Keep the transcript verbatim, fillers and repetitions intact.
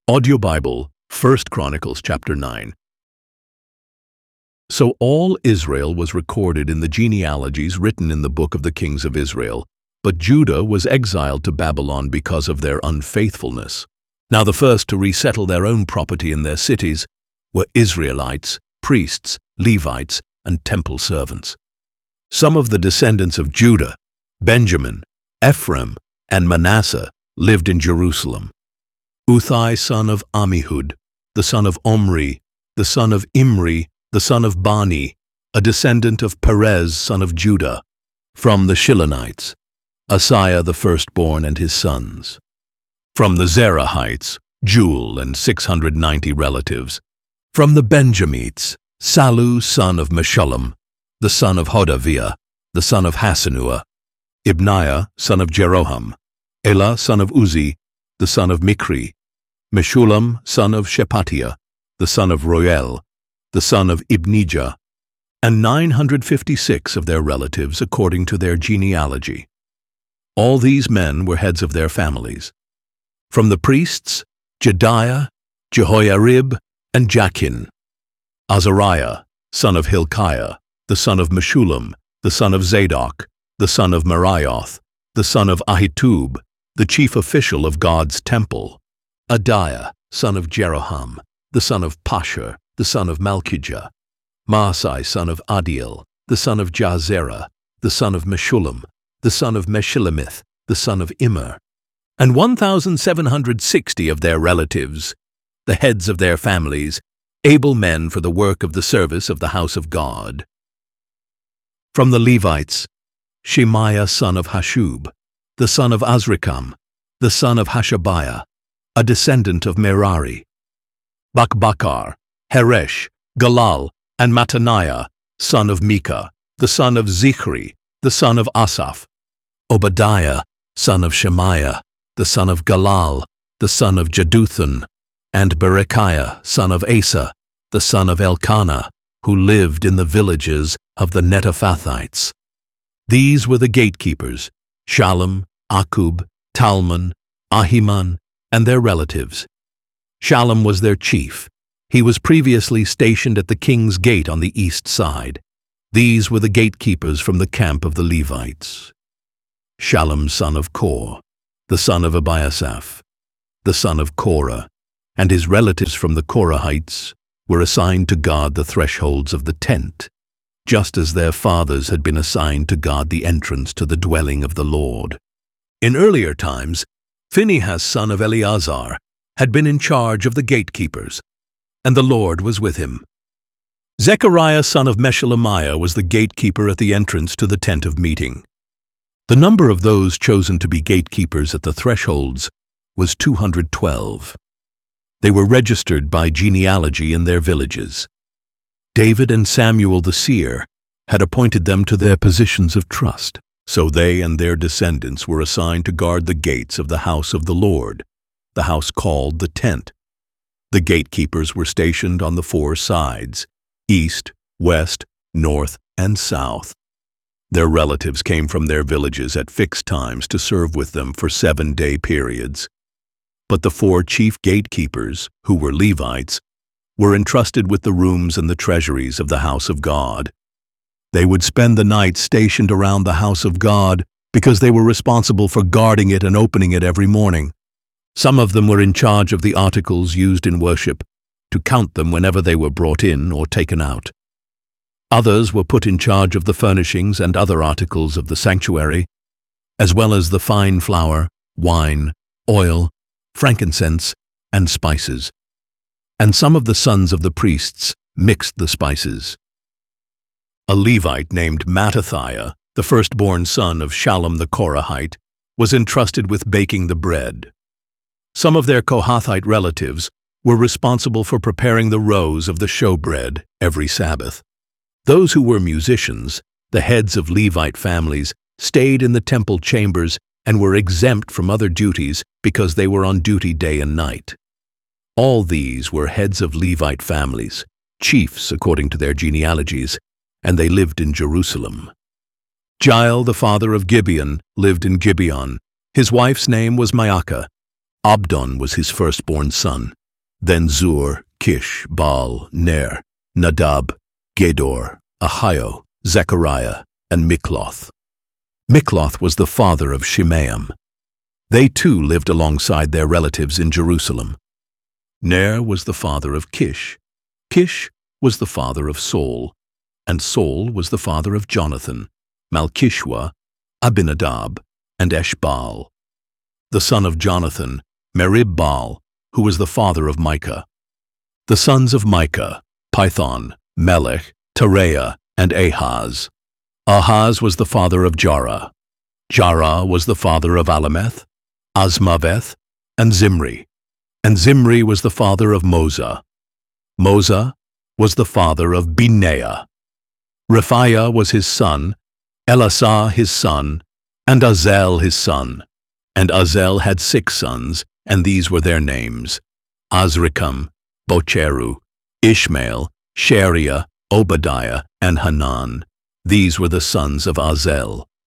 Audio Bible, First Chronicles chapter nine. So all Israel was recorded in the genealogies written in the book of the kings of Israel, but Judah was exiled to Babylon because of their unfaithfulness. Now the first to resettle their own property in their cities were Israelites, priests, Levites, and temple servants. Some of the descendants of Judah, Benjamin, Ephraim, and Manasseh lived in Jerusalem. Uthai son of Ammihud, the son of Omri, the son of Imri, the son of Bani, a descendant of Perez son of Judah, from the Shilonites, Asaiah the firstborn and his sons. From the Zerahites, Juel and six hundred ninety relatives. From the Benjamites, Sallu son of Meshullam, the son of Hodaviah, the son of Hasenuah, Ibniah son of Jeroham, Elah son of Uzi, the son of Mikri, Meshullam son of Shephatiah, the son of Roel, the son of Ibnijah, and nine hundred fifty-six of their relatives according to their genealogy. All these men were heads of their families. From the priests, Jedaiah, Jehoiarib, and Jachin. Azariah, son of Hilkiah, the son of Meshullam, the son of Zadok, the son of Meraioth, the son of Ahitub, the chief official of God's temple. Adiah, son of Jeroham, the son of Pashur, the son of Malchijah. Maasai, son of Adiel, the son of Jahzerah, the son of Meshullam, the son of Meshillemith, the son of Immer. And one thousand seven hundred sixty of their relatives, the heads of their families, able men for the work of the service of the house of God. From the Levites, Shemaiah son of Hashub, the son of Azrikam, the son of Hashabiah, a descendant of Merari. Bakbakar, Heresh, Galal, and Mattaniah, son of Micah, the son of Zichri, the son of Asaph. Obadiah, son of Shemaiah, the son of Galal, the son of Jeduthun, and Berechiah, son of Asa, the son of Elkanah, who lived in the villages of the Netophathites. These were the gatekeepers, Shallum, Akub, Talmon, Ahiman, and their relatives. Shallum was their chief. He was previously stationed at the king's gate on the east side. These were the gatekeepers from the camp of the Levites. Shallum son of Kor, the son of Abiasaph, the son of Korah, and his relatives from the Korahites were assigned to guard the thresholds of the tent, just as their fathers had been assigned to guard the entrance to the dwelling of the Lord. In earlier times, Phinehas son of Eleazar had been in charge of the gatekeepers, and the Lord was with him. Zechariah son of Meshelemiah was the gatekeeper at the entrance to the tent of meeting. The number of those chosen to be gatekeepers at the thresholds was two hundred twelve. They were registered by genealogy in their villages. David and Samuel the seer had appointed them to their positions of trust, so they and their descendants were assigned to guard the gates of the house of the Lord, the house called the tent. The gatekeepers were stationed on the four sides, east, west, north, and south. Their relatives came from their villages at fixed times to serve with them for seven-day periods. But the four chief gatekeepers, who were Levites, were entrusted with the rooms and the treasuries of the house of God. They would spend the night stationed around the house of God because they were responsible for guarding it and opening it every morning. Some of them were in charge of the articles used in worship, to count them whenever they were brought in or taken out. Others were put in charge of the furnishings and other articles of the sanctuary, as well as the fine flour, wine, oil, frankincense, and spices. And some of the sons of the priests mixed the spices. A Levite named Mattathiah, the firstborn son of Shallum the Korahite, was entrusted with baking the bread. Some of their Kohathite relatives were responsible for preparing the rows of the showbread every Sabbath. Those who were musicians, the heads of Levite families, stayed in the temple chambers and were exempt from other duties because they were on duty day and night. All these were heads of Levite families, chiefs according to their genealogies, and they lived in Jerusalem. Jael, the father of Gibeon, lived in Gibeon. His wife's name was Maacah. Abdon was his firstborn son. Then Zur, Kish, Baal, Ner, Nadab, Gedor, Ahio, Zechariah, and Mikloth. Mikloth was the father of Shimeam. They too lived alongside their relatives in Jerusalem. Ner was the father of Kish. Kish was the father of Saul, and Saul was the father of Jonathan, Malchishua, Abinadab, and Eshbaal. The son of Jonathan, Merib-Baal, who was the father of Micah. The sons of Micah, Python, Melech, Tereah, and Ahaz. Ahaz was the father of Jarah. Jarah was the father of Alameth, Azmaveth, and Zimri. And Zimri was the father of Moza. Moza was the father of Bineah. Rephaiah was his son, Elasah his son, and Azel his son. And Azel had six sons, and these were their names: Azrikam, Bocheru, Ishmael, Shariah, Obadiah, and Hanan. These were the sons of Azel.